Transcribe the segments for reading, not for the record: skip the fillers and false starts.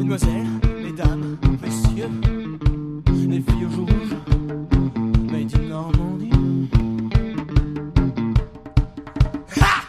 Mesdemoiselles, mesdames, messieurs, les filles au jour rouge, made in Normandie. Ha!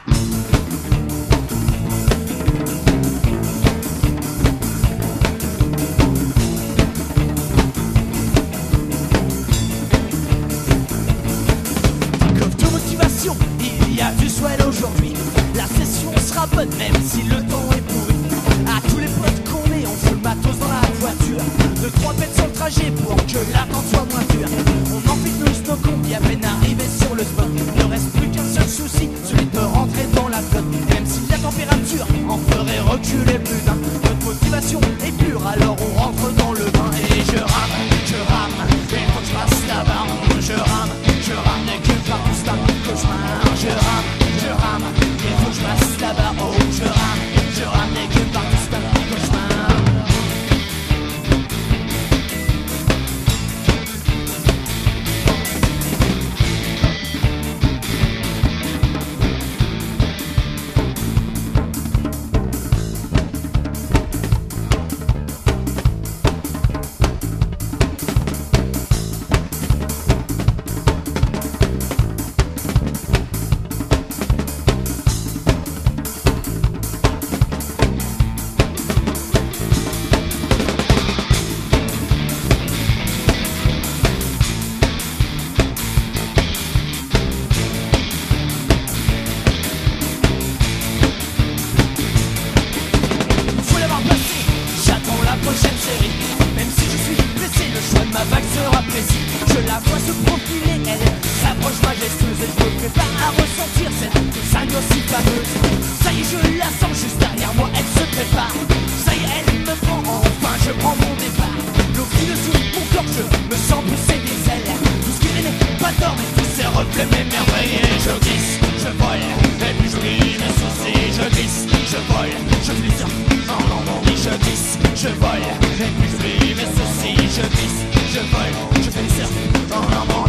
Comme de motivation, il y a du swell aujourd'hui. La session sera bonne même si le temps est pourri. À tous les potes qu'on est, on fout le matos dans la voiture. 2-3 bêtes sur le trajet pour que l'attente soit moins dure. On enfile nos stockons qui à peine arrivés sur le spot. Ne reste plus qu'un seul souci, celui de rentrer dans la flotte. Et même si la température en ferait reculer plus d'un, notre motivation est pure, alors on rentre dans le bain. Et je rame, et faut que je passe là-bas. Je rame, et que par tout ça, cauchemar. Je rame, et faut que je passe là-bas. Oh, je rame, et que par tout ça, cauchemar. Prochaine série, même si je suis blessé, le choix de ma vague sera précis. Je la vois se profiler, elle s'approche majestueuse et je me prépare à ressentir cette sagne aussi fameuse. Ça y est, je la sens juste derrière moi, elle se prépare. Ça y est, elle me prend, enfin je prends mon départ. L'eau qui dessous mon corps, je me sens pousser des ailes. Tout ce qui n'est pas d'or, mais tous ces reflets m'émerveillent. Je glisse, je vole, et puis j'oublie mes soucis. Je glisse, je vole, je glisse en Normandie. Je glisse, je vole, et puis j'oublie mes soucis. Je glisse, je vole, je fais le surf en Normandie.